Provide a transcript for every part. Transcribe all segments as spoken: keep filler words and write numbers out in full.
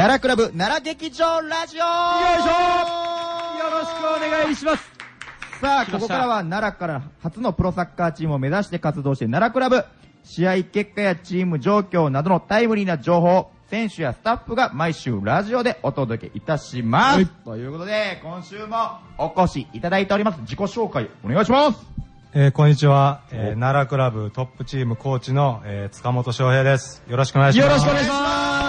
奈良クラブ奈良劇場ラジオ。よいしょ。 よろしくお願いします。 さあ、ここからは奈良から初のプロサッカーチームを目指して活動して奈良クラブ、試合結果やチーム状況などのタイムリーな情報、選手やスタッフが毎週ラジオでお届けいたします。はい、ということで、今週もお越しいただいております。自己紹介お願いします。 えー、こんにちは、えー、奈良クラブトップチームコーチの、えー、塚本翔平です。よろしくお願いします。 よろしくお願いします。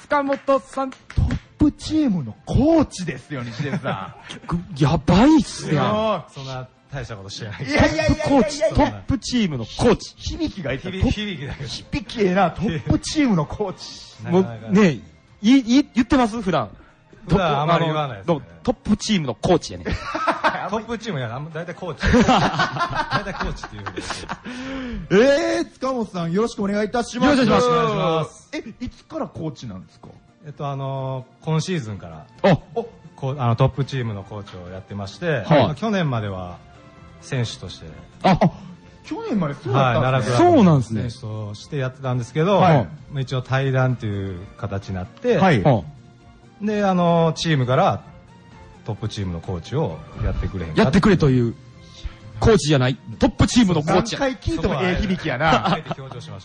塚本さん、トップチームのコーチですよ、西出さん。やばいっすよ。 そんな大したことしてない。 いやいやいやいやいや、 コーチ、トップチームのコーチ。 響きがいた。 響きだけど。 響きええな、トップチームのコーチ。 もうね、い、い、言ってます普段。 普段あまり言わないです、ね。 トップチームのコーチやね。 トップチームやな、だいたいコーチ。だいたいコーチっていう。 えー、塚本さんよろしくお願いいたします。 よろしくお願いします。 え、いつからコーチなんですか？ えっと、あのー、今シーズンから、 おこあのトップチームのコーチをやってまして、はい、去年までは選手として。 あ、あ去年までそうだったんですね。 そうなんですね。 選手としてやってたんですけど、 はい、 一応対談という形になって、 はい、 で、あの、チームからトップチームのコーチをやってくれへんか。 やってくれという、コーチじゃない、トップチームのコーチ。 何回聞いてもええ響きやな。 あえて強調しました。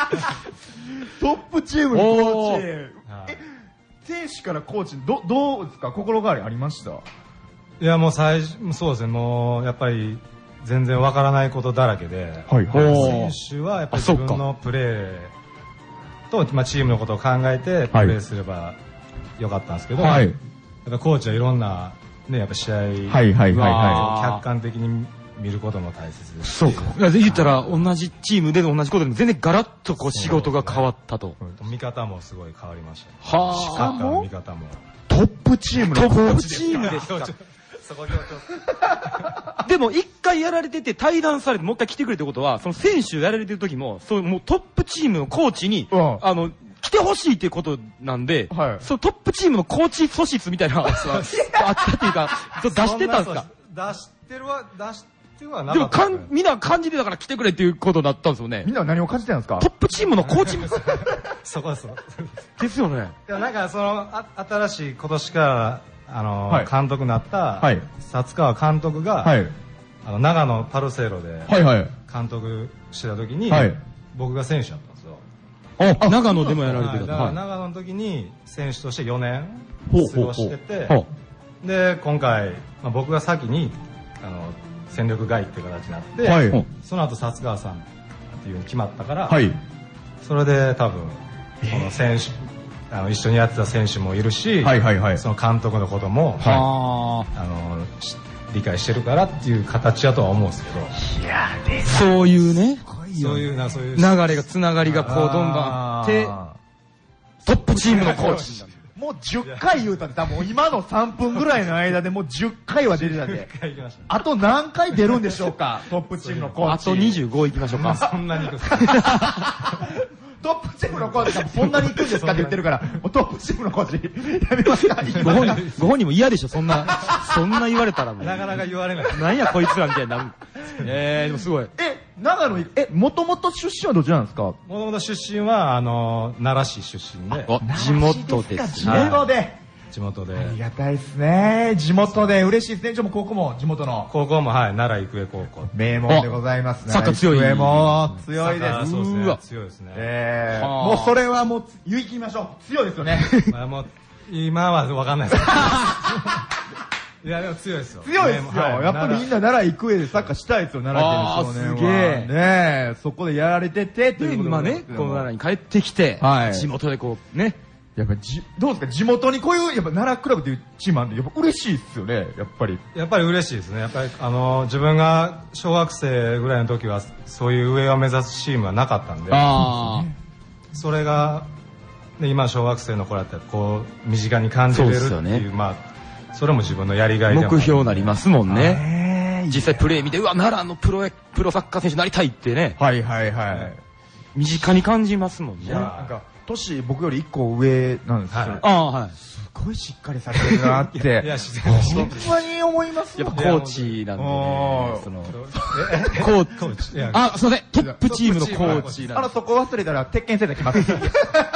トップチームのコーチ。え、選手からコーチ、ど、どうですか？心変わりありました？ いや、もう最初、そうですね、もう、やっぱり、全然わからないことだらけで、 はい、 選手はやっぱり自分のプレーと、まあ、チームのことを考えてプレーすればよかったんですけど、はい、やっぱコーチはいろんな、ね、やっぱ試合を客観的に見ることも大切です。 そうか。言ったら同じチームでの同じことでも全然ガラッとこう仕事が変わったと。 見方もすごい変わりました。 はあ。 しかも見方もトップチームのコーチチームですか。 そこ強調。 でも一回やられてて対談されてもう一回来てくれってことは、その選手やられてる時も、そうもうトップチームのコーチに、うん、あの来てほしいっていうことなんで、はい、そのトップチームのコーチ素質みたいなのがあったっていうか、出してたんですか？ 出してるは出してはなかった。 でもかんみんな感じてたから来てくれっていうことだったんですよね。 みんなは何を感じてたんですか？ トップチームのコーチそこです。 ですよね。 いやなんかそのあ新しい今年からあの、はい、監督になった、はい、薩川監督が、はい、あの長野パルセイロで監督してた時に、はい、僕が選手だったんですよ。 あ、長野でもやられてた。 だから長野の時に選手としてよねん過ごしてて、で今回、まあ、僕が先にあの戦力外っていう形になって、はい、その後薩川さんっていうの決まったから、はい、それで多分この選手あの一緒にやってた選手もいるし、はいはいはい、その監督のことも、はい、あの理解してるからっていう形だとは思うんですけど、 いやでそういうね、 そういうなそういう流れがつながりがこうどんどんあってトップチームのコーチ。 もうじゅっかい言うたんで、多分今のさんぷんぐらいの間でもうじゅっかいは出てたんで、あと何回出るんでしょうか、トップチームのコーチ。 あとにじゅうごいきましょうか。 そんなにいくトップチームのコーチがそんなに行くんですかって言ってるから、トップチームのコーチやめますか？ ご本人、ご本人も嫌でしょ、そんな、そんな言われたらもう。 なかなか言われない。 なんやこいつらみたいになる。えー、でもすごい。 え、長野、え、もともと出身はどちらなんですか？もともと出身は、あの、奈良市出身で。 地元ですね。 地元で。 地元で。 ありがたいですね。地元で嬉しいですね。じゃあもう高校も地元の。 高校もはい、奈良育英高校。 名門でございますね。 サッカー強い。 育英も強いです。 そうですね。強いですね。 ええ。もうそれはもう、言い切りましょう。強いですよね。 まあもう、今はわかんないです。いやでも強いですよ。 強いですよ。やっぱりみんな奈良育英でサッカーしたいですよ、奈良県の少年は。 すげえ。 ねえ、そこでやられてて、ということで。 まあね、この奈良に帰ってきて、地元でこう、ね。 やっぱじ、どうですか地元にこういう、やっぱ奈良クラブというチームあるんで、やっぱ嬉しいですよね、やっぱり。 やっぱり嬉しいですね。やっぱり、あの、自分が小学生ぐらいの時は、そういう上を目指すチームはなかったんで、それが、ね、今小学生の子だったら、こう、身近に感じれるっていう、ね、まあ、それも自分のやりがいでも目標になりますもんね。実際プレー見て、うわ、奈良のプロ、プロサッカー選手になりたいってね。 はいはいはい。 身近に感じますもんね。 なんか年僕よりいっこ上なんですけど、 ああはい。 すごいしっかりされてるなって。いや自然本当に思いますよ。やっぱコーチなんでね。そのコーチ。あ、すいません。トップチームのコーチなんで。 あのそこ忘れたら鉄拳戦で来ます。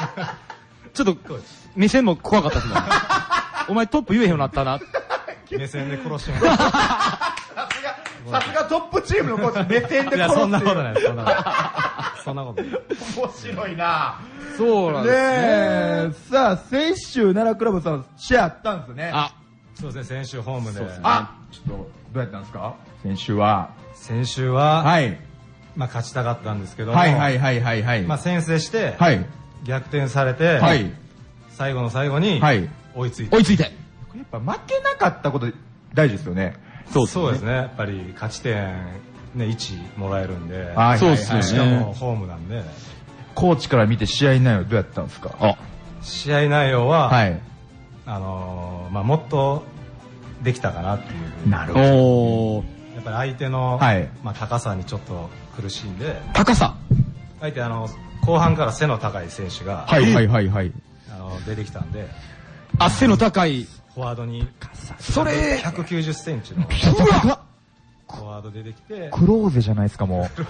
ちょっと、目線も怖かったですもん。お前トップ言えへんようになったな。 目線で殺しました。 さすがトップチームのコーチ、目線で殺す。いや、 そんなことない、そんなことない。そんなことない。 面白いなそうなんですね。 ねえ、さあ、先週奈良クラブさん、試合あったんですね。 あ、そうですね、先週ホームで。 あ、ちょっと、どうやったんですか先週は。 先週は、 はい。 まあ、勝ちたかったんですけども。 はいはいはいはいはい。 まあ、先制して、 はい。 逆転されて、はい。最後の最後に、はい。追いついて。 追いついて。やっぱ負けなかったこと大事ですよね。 そうですね。やっぱり勝ち点、ね、いちもらえるんで。 はい。そうですね。 しかもホームなんで。 コーチから見て試合内容どうやったんですか？ あ、試合内容は、はい。あのー、まあ、もっとできたかなっていう。 なるほど。 やっぱり相手の、はい。まあ、高さにちょっと苦しんで。 高さ？ 相手あの、後半から背の高い選手が、 はいはいはいはい。 あの、出てきたんで。 あ、背の高い。 フォワードに、 それ、 ひゃくきゅうじゅっセンチの。フォワード出てきて。 クローゼじゃないですか、もう。ク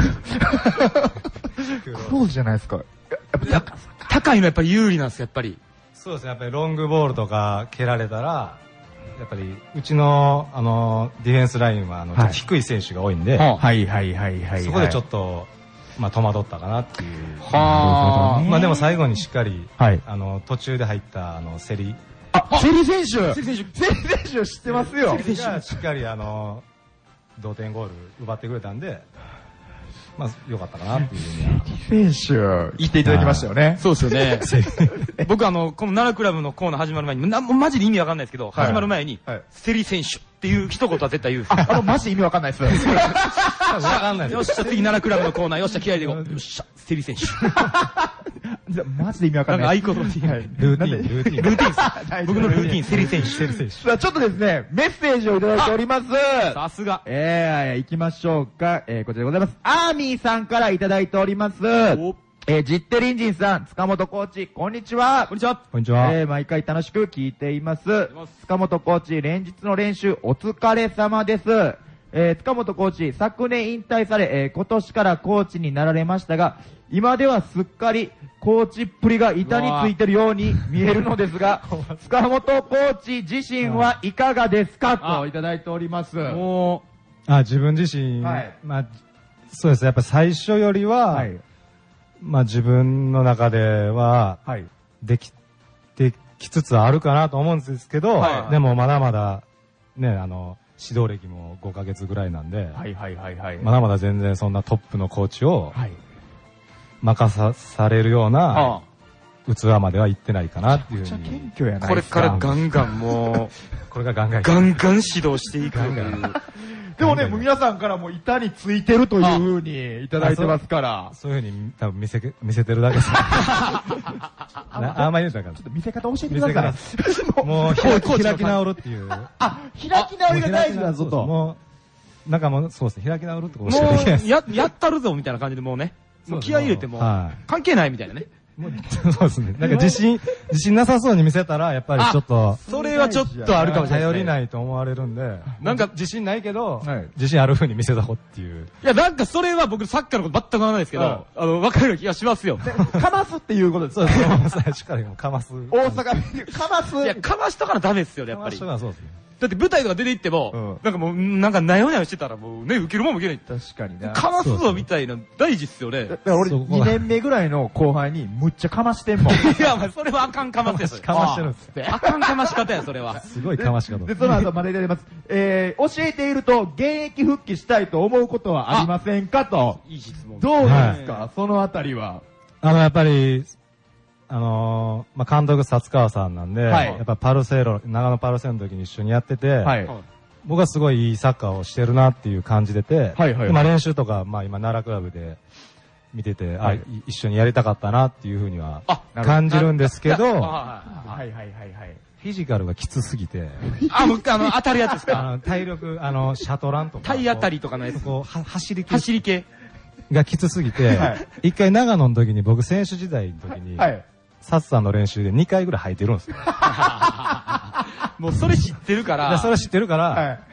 ローゼじゃないですか。 高いのやっぱり有利なんですよ、やっぱり。 そうですね、やっぱりロングボールとか蹴られたら、やっぱり、うちの、あの、ディフェンスラインは、あの、はい、低い選手が多いんで、 はいはいはいはい。 そこでちょっと、まあ、戸惑ったかなっていう。はあ。まあ、でも最後にしっかり、はい、あの、途中で入った、あの、競り。 あ、セリ選手セリ選手セリ選手知ってますよ。 セリ選手がしっかり、あの、同点ゴール奪ってくれたんで、まあ、良かったかなっていうふうには。 選手、言っていただきましたよね。 そうですよね。僕あの、この奈良クラブのコーナー始まる前に、なマジで意味わかんないですけど、始まる前に、セリ選手っていう一言は絶対言う。 あ、あの、マジで意味わかんないです。 わかんないです。 よっしゃ、次奈良クラブのコーナー、よっしゃ、気合いでいこう。よっしゃ、セリ選手。 マジで意味わかんない。 合言葉で。 ルーティン、ルーティン。 ルーティンです。僕のルーティン、セリ選手。 セリ選手。 さあ、ちょっとですね、メッセージをいただいております。 さすが。 えー、行きましょうか。えー、こちらでございます。アーミーさんからいただいております。えー、ジッテリンジンさん、塚本コーチ、こんにちは。 こんにちは。 こんにちは。 えー、毎回楽しく聞いています。塚本コーチ、連日の練習、お疲れ様です。えー、塚本コーチ、昨年引退され、えー、今年からコーチになられましたが、今ではすっかりコーチっぷりが板についてるように見えるのですが、塚本コーチ自身はいかがですかといただいております。 もう、あ、自分自身、はい、まあ、そうですね、やっぱ最初よりは、はい、まあ自分の中では、はい、できてきつつあるかなと思うんですけど、はい、でもまだまだ、ね、あの、指導歴もごかげつぐらいなんで、 はいはいはいはい、 まだまだ全然そんなトップのコーチを任さされるような器までは行ってないかなっていうふうに。 謙虚やないこれからガンガンもう、 これがガンガン。 ガンガン指導していく。 でもね、もう皆さんからも板についてるというふうにいただいてますから。 そういうふうに多分見せ、見せてるだけです。あんまり言うたから。 ちょっと見せ方教えてください。もう開き、開き直るっていう。 あ、開き直りが大事だぞと。 もう、なんかもう、そうですね、開き直るってこともう、や、やったるぞみたいな感じでもうね。もう気合い入れても、関係ないみたいなね。 そうですね。なんか自信、自信なさそうに見せたら、やっぱりちょっと。 それはちょっとあるかもしれない。 頼りないと思われるんで。なんか自信ないけど、自信ある風に見せた方っていう。 いや、なんかそれは僕サッカーのこと全くわからないですけど、あの、わかる気がしますよ。 かますっていうことです。 そうですね。最初からかます。 大阪、かます。 いや、かましとかなダメですよね、やっぱり。 かましとかそうですね。 だって舞台とか出て行っても、なんかもう、なんかなよなよしてたらもうね、受けるもんも受けない。 確かにね。 かますぞみたいな大事っすよね。 だから俺にねんめぐらいの後輩にむっちゃかましてんもん。いや、まあそれはあかんかませや。 かましてるんですって。 あかんかまし方や、それは。 すごいかまし方。 で、その後までいただきます。えー、教えていると現役復帰したいと思うことはありませんかと。 いい質問。 どうですか、そのあたりは。 あの、やっぱり、あのー、まあ、監督、薩川さんなんで、はい、やっぱパルセロ、長野パルセロの時に一緒にやってて、はい、僕はすごいいいサッカーをしてるなっていう感じでて、はいはい、まあ、練習とか、まあ、今、奈良クラブで見てて、はい、あ、一緒にやりたかったなっていうふうには感じるんですけど、はいはいはいはい。フィジカルがきつすぎて、 あ、もう、あの、当たるやつですか？ あの、体力、あの、シャトランとか。 体当たりとかのやつ。 こう、は、走り系。 走り系。 がきつすぎて、はい、一回長野の時に僕選手時代の時に、はい、サッさんの練習でにかいぐらい履いてるんですよ。 もうそれ知ってるから。 それ知ってるから、はい、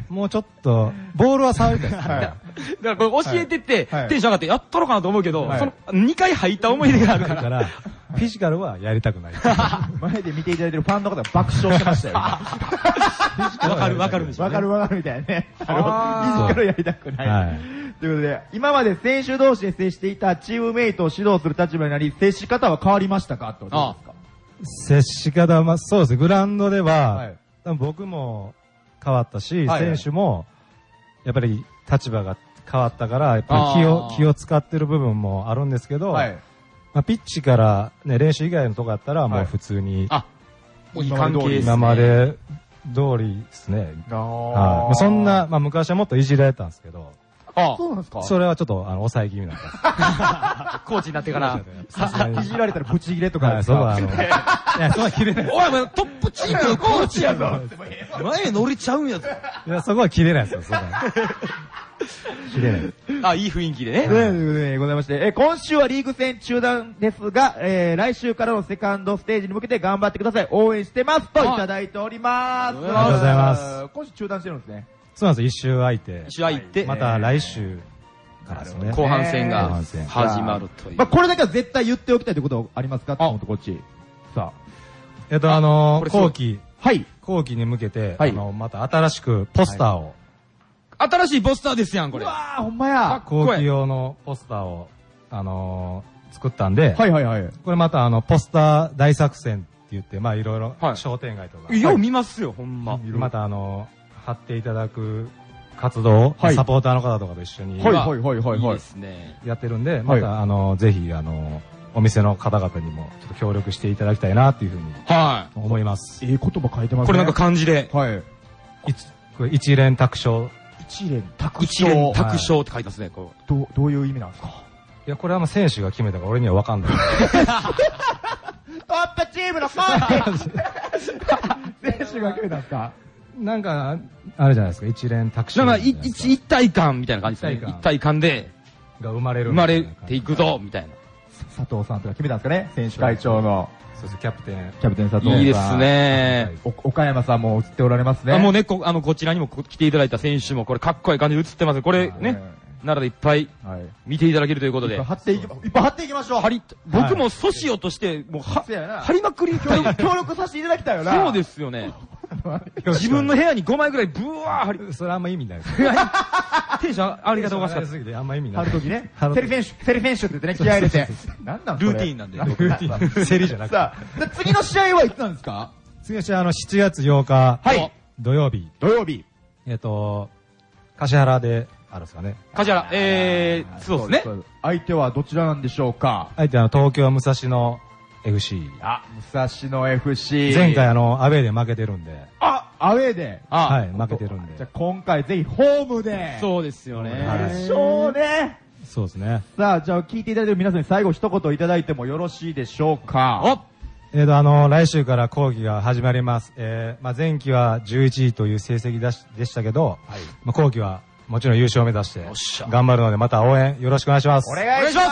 もうちょっと、ボールは触りたいですね。 だからこれ教えてって、テンション上がってやっとろうかなと思うけど、そのにかい入った思い出があるから。 フィジカルはやりたくない。 前で見ていただいてるファンの方が爆笑してましたよ。 わかるわかるでしょ。 わかるわかるみたいなね。フィジカルやりたくない。ということで、今まで選手同士で接していたチームメイトを指導する立場になり、接し方は変わりましたかってことですか？ 接し方は、まあ、そうですね。グラウンドでは、はい、多分僕も変わったし、はいはい、選手も、やっぱり立場が変わったから、やっぱり気を、気を使ってる部分もあるんですけど、はい、まあ、ピッチから、ね、練習以外のとこだったら、もう普通に、 はい、あ、もういい関係ですね。 今まで通りですね。はい、そんな、まあ、昔はもっといじられたんですけど、 ああ、そうなんですか？ それはちょっと、あの、抑え気味なんです。 コーチになってから。 いじられたらブチ切れとか。 そうは、あの、いや、そこは切れない。 おい、お前トップチームのコーチやぞ。前乗れちゃうんやぞ。 いや、そこは切れないですよ、そこは。切れない。 あ、いい雰囲気でね。 ということでございまして、え、今週はリーグ戦中断ですが、えー、来週からのセカンドステージに向けて頑張ってください。応援してますといただいております。ありがとうございます。 今週中断してるんですね。 そうなんです。一周空いて。 一周空いて。 また来週からですね。 後半戦が始まるという。 まあ、これだけは絶対言っておきたいということありますか？って思ってこっち。さあ。 えっと、あの、後期。 はい。 後期に向けて、あの、また新しくポスターを。 新しいポスターですやん、これ。 うわー、ほんまや。 後期用のポスターを、あの、作ったんで。 はいはいはい。 これまたあの、ポスター大作戦って言って、まあいろいろ商店街とか。 よう見ますよ、ほんま。 またあの、貼っていただく活動、はい、サポーターの方とかと一緒に、 はいはいはいはい、 いいですね。 やってるんで、また、はい、あの、ぜひ、あの、お店の方々にも、ちょっと協力していただきたいな、っていうふうに、はい。思います。 ええ言葉書いてますね。 これなんか漢字で。 はい。 いつ、これ一連卓勝。 一連卓勝。 一連卓勝って書いてますね、こう。どう、どういう意味なんですか？ いや、これはもう選手が決めたから俺には分かんない。トップチームのコーチ選手が決めたんですか？ なんか、あれじゃないですか、一連卓勝。 なんか、一、一体感みたいな感じですね。一体感で。 が生まれる。 生まれていくぞ、みたいな。 佐藤さんとか決めたんですかね？選手会長の。 そうです、キャプテン。 キャプテン佐藤さん。 いいですね。 岡山さんも映っておられますね。 あ、もうね、こ、あの、こちらにも来ていただいた選手も、これかっこいい感じで映ってます。これね、奈良でいっぱい見ていただけるということで。いっぱい貼っていき、いっぱい貼っていきましょう。貼り、僕もソシオとして、もう、は、貼りまくり協力させていただきたいよな。そうですよね。自分の部屋にごまいぐらいブワー貼り。 それあんま意味ないです。 テンションありがとうございます。 あんま意味ない。 貼るときね。セリフェンシュ、セリフェンシュって言ってね、気合入れて。 なんなんルーティーンなんで。ルーティーン。セリじゃなくて。 さあ、次の試合はいつなんですか？ 次の試合はあの、しちがつようか。はい。土曜日。 土曜日。 えっと、橿原で、あるんですかね。 橿原、えー、そうですね。 相手はどちらなんでしょうか？ 相手は東京武蔵野 エフシー。 あ、武蔵野 エフシー。 前回あの、アウェーで負けてるんで。 あ、アウェーではい、負けてるんで。 じゃあ今回ぜひホームで。 そうですよね。 でしょうね。 そうですね。 さあ、じゃあ聞いていただいている皆さんに最後一言いただいてもよろしいでしょうか？おえーと、あの、来週から講義が始まります。えー、まあ前期はじゅういちいという成績でしたけど、はい、まあ後期はもちろん優勝を目指して頑張るのでまた応援よろしくお願いします。 お願いします。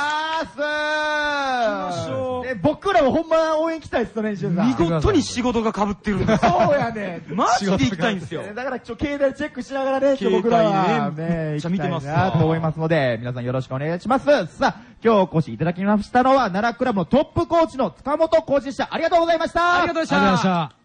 僕らもほんま応援来たいっすよね、西野さん。 見事に仕事が被ってるんです。 そうやね。 マジで行きたいんですよ。 だからちょ、携帯チェックしながらね、僕らはね、行きたいなと思いますので、皆さんよろしくお願いします。さあ、今日お越しいただきましたのは、奈良クラブのトップコーチの塚本コーチでした。ありがとうございました。 ありがとうございました。